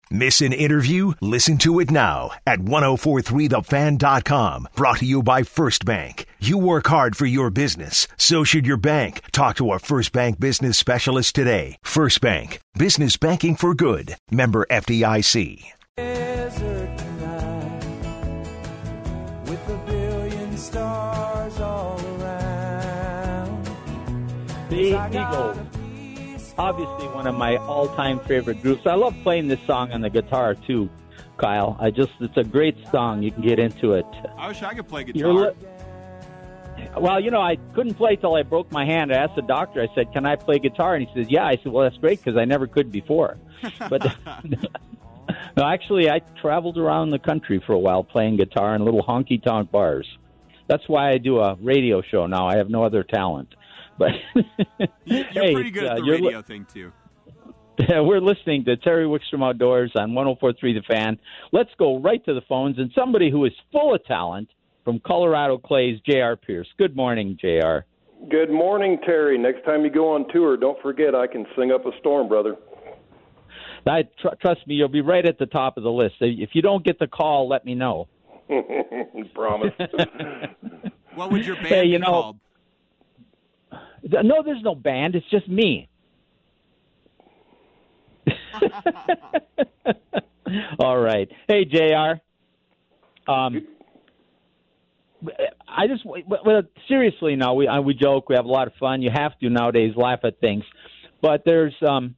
Miss an interview? Listen to it now at 1043thefan.com. Brought to you by First Bank. You work hard for your business. So should your bank. Talk to a First Bank business specialist today. First Bank. Business banking for good. Member FDIC. Desert tonight, with a billion stars all around. The Eagles. Obviously one of my all-time favorite groups. I love playing this song on the guitar, too, Kyle. It's a great song. You can get into it. I wish I could play guitar. Well, I couldn't play till I broke my hand. I asked the doctor, I said, can I play guitar? And he says, yeah. I said, well, that's great because I never could before. But no, actually, I traveled around the country for a while playing guitar in little honky-tonk bars. That's why I do a radio show now. I have no other talent. But you're pretty good at the radio thing, too. We're listening to Terry Wickstrom Outdoors on 104.3 The Fan. Let's go right to the phones. And somebody who is full of talent from Colorado Clays, J.R. Pierce. Good morning, J.R. Good morning, Terry. Next time you go on tour, don't forget I can sing up a storm, brother. Trust me, you'll be right at the top of the list. If you don't get the call, let me know. Promise. What would your band be called? No, there's no band. It's just me. All right. Hey, JR. Seriously now, we joke. We have a lot of fun. You have to nowadays laugh at things. But there's a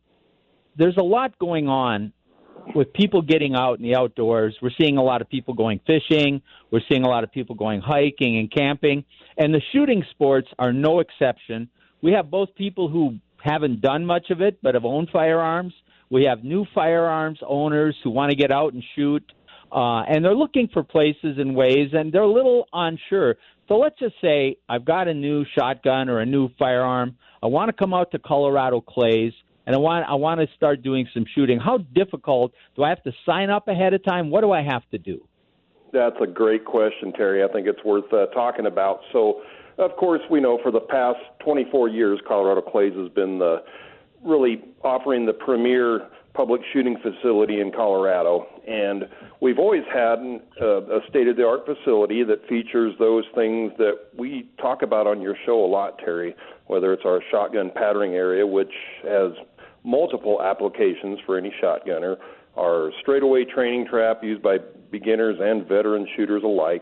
lot going on with people getting out in the outdoors. We're seeing a lot of people going fishing. We're seeing a lot of people going hiking and camping. And the shooting sports are no exception. We have both people who haven't done much of it but have owned firearms. We have new firearms owners who want to get out and shoot. And they're looking for places and ways, and they're a little unsure. So let's just say I've got a new shotgun or a new firearm. I want to come out to Colorado Clays, and I want to start doing some shooting. How difficult? Do I have to sign up ahead of time? What do I have to do? That's a great question, Terry. I think it's worth talking about. So, of course, we know for the past 24 years, Colorado Clays has been really offering the premier public shooting facility in Colorado. And we've always had a state-of-the-art facility that features those things that we talk about on your show a lot, Terry, whether it's our shotgun patterning area, which has multiple applications for any shotgunner, our straightaway training trap used by beginners and veteran shooters alike,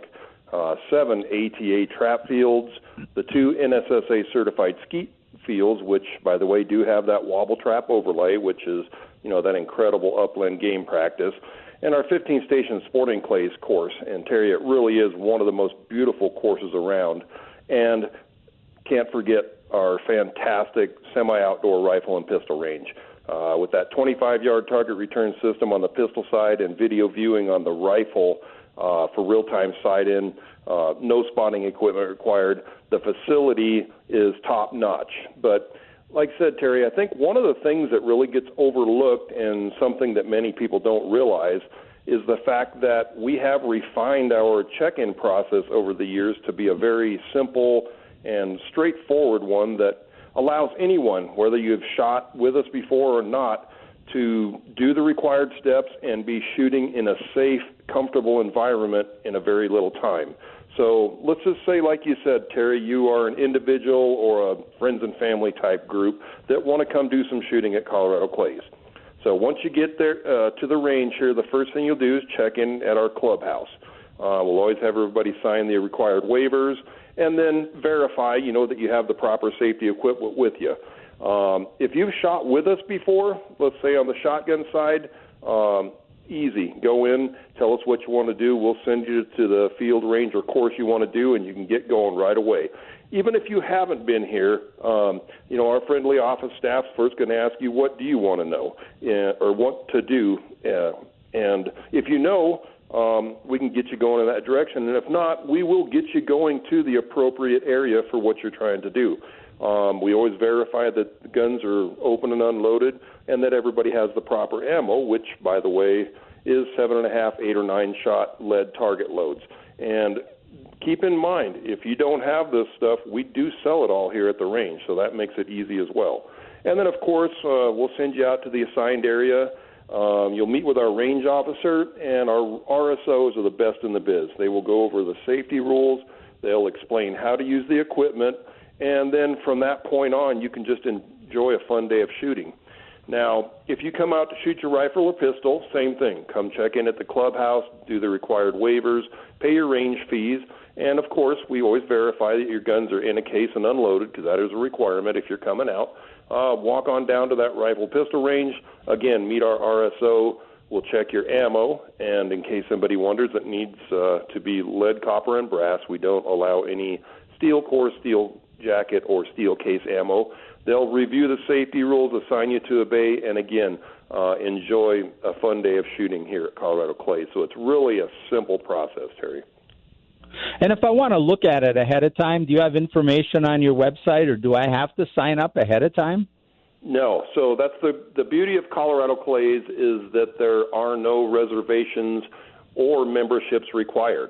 7 ATA trap fields, the 2 NSSA certified skeet fields, which, by the way, do have that wobble trap overlay, which is, that incredible upland game practice, and our 15-station sporting clays course. And, Terry, it really is one of the most beautiful courses around. And can't forget our fantastic semi-outdoor rifle and pistol range. With that 25-yard target return system on the pistol side and video viewing on the rifle for real-time sight-in, no spotting equipment required. The facility is top-notch. But like I said, Terry, I think one of the things that really gets overlooked and something that many people don't realize is the fact that we have refined our check-in process over the years to be a very simple and straightforward one that allows anyone, whether you've shot with us before or not, to do the required steps and be shooting in a safe, comfortable environment in a very little time. So let's just say, like you said, Terry, you are an individual or a friends and family type group that want to come do some shooting at Colorado Clays. So once you get there to the range here, the first thing you'll do is check in at our clubhouse. We'll always have everybody sign the required waivers and then verify, that you have the proper safety equipment with you. If you've shot with us before, let's say on the shotgun side, easy. Go in, tell us what you want to do. We'll send you to the field, range, or course you want to do, and you can get going right away. Even if you haven't been here, our friendly office staff's first going to ask you, what do you want to know or what to do? And if you know, we can get you going in that direction. And if not, we will get you going to the appropriate area for what you're trying to do. We always verify that the guns are open and unloaded and that everybody has the proper ammo, which, by the way, is 7.5, 8, or 9 shot lead target loads. And keep in mind, if you don't have this stuff, we do sell it all here at the range, so that makes it easy as well. And then, of course, we'll send you out to the assigned area. You'll meet with our range officer, and our RSOs are the best in the biz. They will go over the safety rules. They'll explain how to use the equipment, and then from that point on, you can just enjoy a fun day of shooting. Now, if you come out to shoot your rifle or pistol, same thing. Come check in at the clubhouse, do the required waivers, pay your range fees, and, of course, we always verify that your guns are in a case and unloaded, because that is a requirement if you're coming out. Walk on down to that rifle pistol range. Again, meet our RSO. We'll check your ammo, and in case somebody wonders, it needs to be lead, copper, and brass. We don't allow any steel core, steel jacket, or steel case ammo. They'll review the safety rules, assign you to a bay, and again, enjoy a fun day of shooting here at Colorado Clays. So it's really a simple process, Terry. And if I want to look at it ahead of time, do you have information on your website, or do I have to sign up ahead of time? No. So that's the beauty of Colorado Clays is that there are no reservations or memberships required.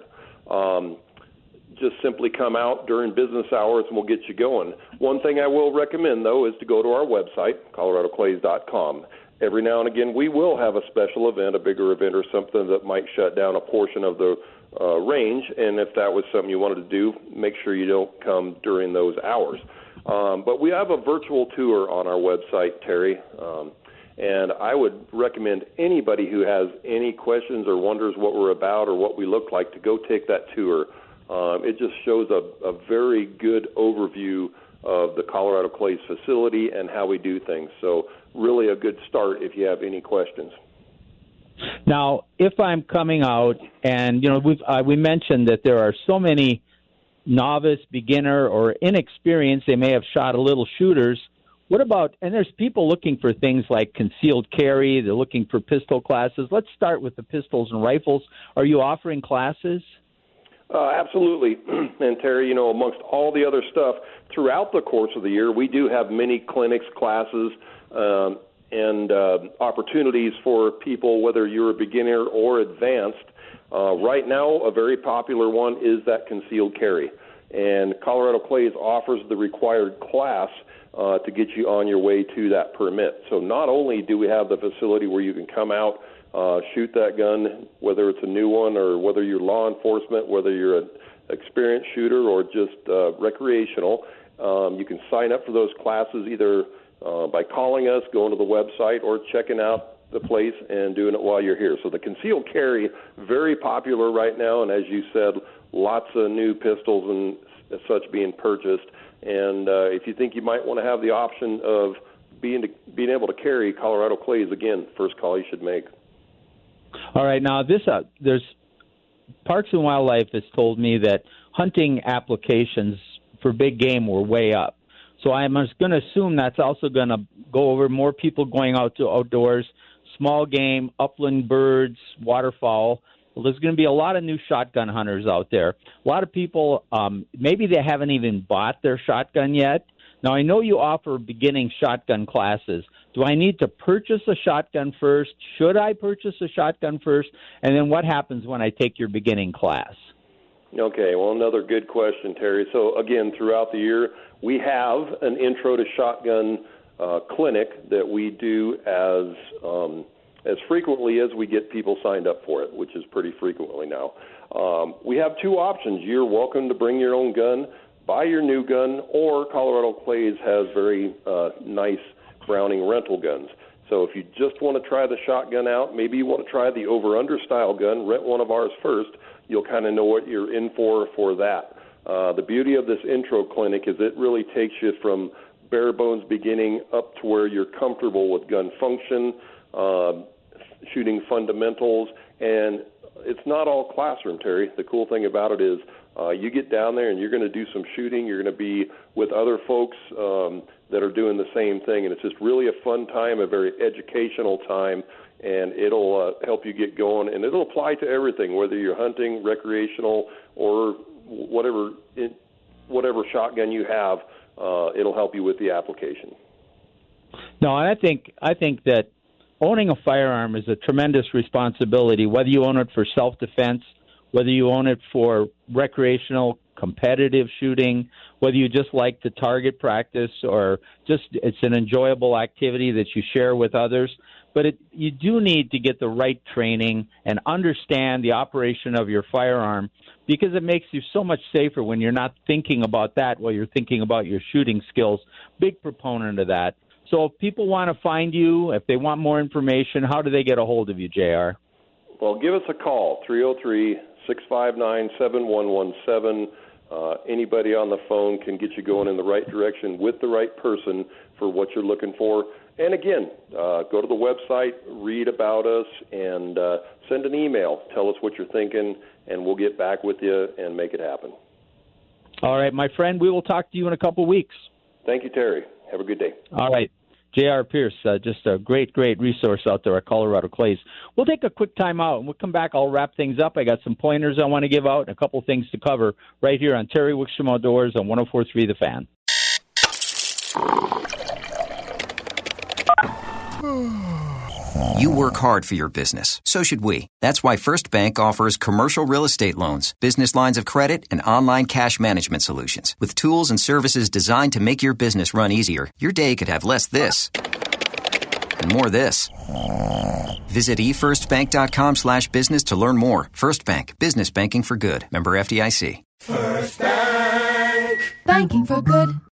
Just simply come out during business hours and we'll get you going. One thing I will recommend, though, is to go to our website, coloradoclays.com. Every now and again, we will have a special event, a bigger event or something that might shut down a portion of the range, and if that was something you wanted to do, make sure you don't come during those hours. But we have a virtual tour on our website, Terry, and I would recommend anybody who has any questions or wonders what we're about or what we look like to go take that tour. It just shows a very good overview of the Colorado Clays facility and how we do things. So really a good start if you have any questions. Now, if I'm coming out and, we mentioned that there are so many novice, beginner, or inexperienced, they may have shot a little shooters. What about, and there's people looking for things like concealed carry, they're looking for pistol classes. Let's start with the pistols and rifles. Are you offering classes? Absolutely. And Terry, amongst all the other stuff, throughout the course of the year, we do have many clinics, classes, and opportunities for people, whether you're a beginner or advanced. Right now, a very popular one is that concealed carry. And Colorado Clays offers the required class to get you on your way to that permit. So not only do we have the facility where you can come out, shoot that gun, whether it's a new one or whether you're law enforcement, whether you're an experienced shooter or just recreational. You can sign up for those classes either by calling us, going to the website, or checking out the place and doing it while you're here. So the concealed carry, very popular right now, and as you said, lots of new pistols and such being purchased. And if you think you might want to have the option of being able to carry, Colorado Clays, again, first call you should make. All right. Now, there's Parks and Wildlife has told me that hunting applications for big game were way up. So I'm going to assume that's also going to go over more people going out to outdoors, small game, upland birds, waterfowl. Well, there's going to be a lot of new shotgun hunters out there. A lot of people, maybe they haven't even bought their shotgun yet. Now, I know you offer beginning shotgun classes. Do I need to purchase a shotgun first? Should I purchase a shotgun first? And then what happens when I take your beginning class? Okay, well, another good question, Terry. So, again, throughout the year, we have an intro to shotgun clinic that we do as frequently as we get people signed up for it, which is pretty frequently now. We have two options. You're welcome to bring your own gun, buy your new gun, or Colorado Clays has very nice Browning rental guns. So if you just want to try the shotgun out, maybe you want to try the over-under style gun, rent one of ours first. You'll kind of know what you're in for that. The beauty of this intro clinic is it really takes you from bare bones beginning up to where you're comfortable with gun function, shooting fundamentals, and it's not all classroom, Terry. The cool thing about it is you get down there and you're going to do some shooting. You're going to be with other folks that are doing the same thing, and it's just really a fun time, a very educational time, and it'll help you get going, and it'll apply to everything, whether you're hunting, recreational, or whatever shotgun you have. It'll help you with the application. No, and I think that owning a firearm is a tremendous responsibility, whether you own it for self-defense, whether you own it for recreational, competitive shooting, whether you just like to target practice or just it's an enjoyable activity that you share with others. But you do need to get the right training and understand the operation of your firearm, because it makes you so much safer when you're not thinking about that while you're thinking about your shooting skills. Big proponent of that. So if people want to find you, if they want more information, how do they get a hold of you, JR? Well, give us a call, 303-659-7117. Anybody on the phone can get you going in the right direction with the right person for what you're looking for. And again, go to the website, read about us, and send an email. Tell us what you're thinking, and we'll get back with you and make it happen. All right, my friend, we will talk to you in a couple weeks. Thank you, Terry. Have a good day. All right. J.R. Pierce, just a great resource out there at Colorado Clays. We'll take a quick time out, and we'll come back. I'll wrap things up. I got some pointers I want to give out and a couple things to cover right here on Terry Wickstrom Outdoors on 104.3 The Fan. You work hard for your business. So should we. That's why First Bank offers commercial real estate loans, business lines of credit, and online cash management solutions. With tools and services designed to make your business run easier, your day could have less this and more this. Visit efirstbank.com/business to learn more. First Bank. Business banking for good. Member FDIC. First Bank. Banking for good.